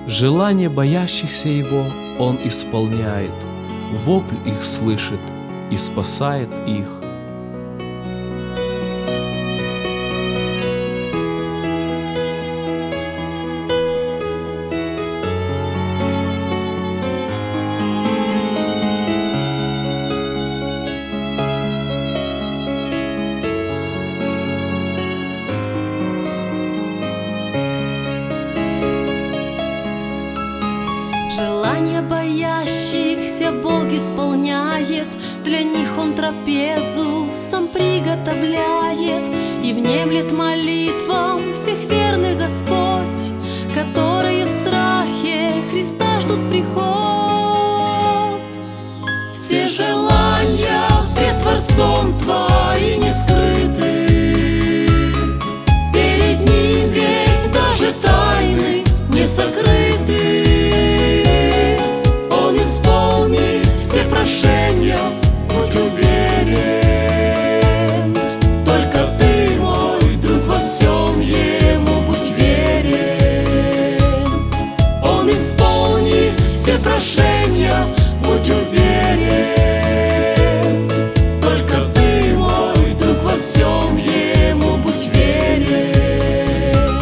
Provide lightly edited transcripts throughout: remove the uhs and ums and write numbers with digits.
Желания боящихся Его Он исполняет, вопль их слышит и спасает их. Желания боящихся Бог исполняет, для них Он трапезу сам приготовляет, и внемлет молитвам всех верных Господь, которые в страхе Христа ждут приход. Все желания пред Творцом Твои не скрыты, перед Ним ведь даже тайны не сокрыты. Все прошения, будь уверен, только ты, мой друг, во всем Ему будь верен. Он исполнит все прошения, будь уверен, только ты, мой друг, во всем Ему будь верен.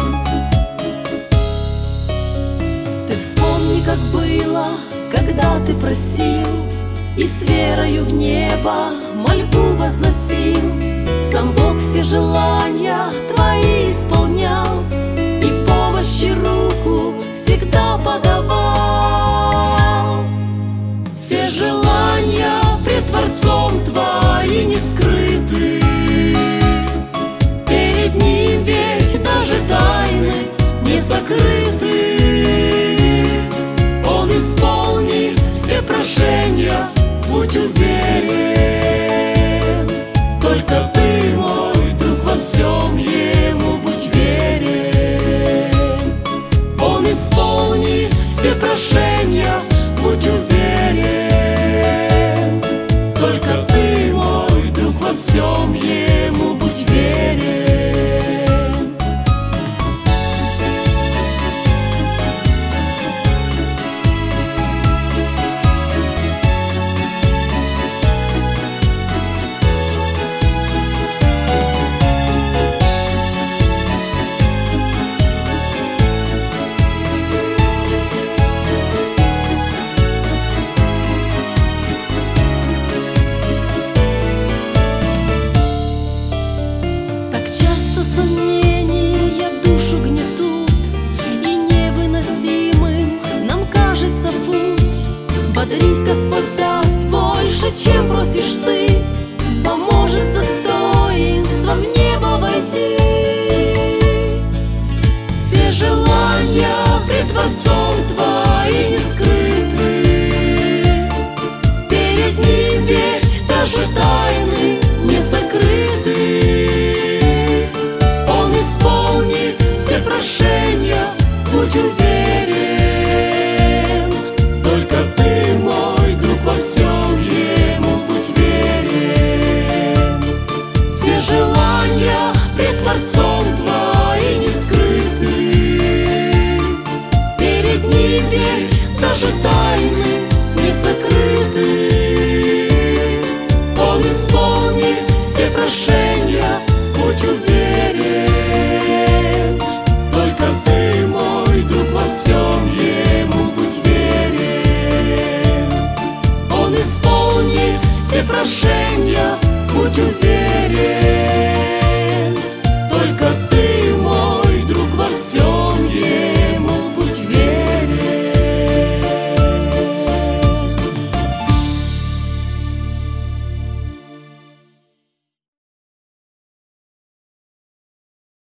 Ты вспомни, как было, когда ты просил, и с верою в небо мольбу возносил. Сам Бог все желания твои исполнял, и помощи руку всегда подавал. Все желания пред Творцом Твои не скрыты, перед Ним ведь даже тайны не сокрыты. Он исполнит все прошения, будь уверен, только ты, мой друг, во всем Ему будь верен. Он исполнит все прошения, будь уверен, только ты, мой друг, во всем Ему будь верен. Бодрись, Господь даст больше, чем просишь ты, поможет с достоинством в небо войти. Все желания пред Творцом Твои не скрыты, перед Ним ведь даже тайны не сокрыты. Он исполнит все прошения, будь уверен, только ты, мой друг, во всем Ему будь верен. Все желания пред Творцом Твои не скрыты, перед Ним ведь даже тайны не сокрыты. Он исполнит все прошения, будь уверен, только ты, мой друг, во всем Ему будь верен. Он исполнит все прошения, будь уверен.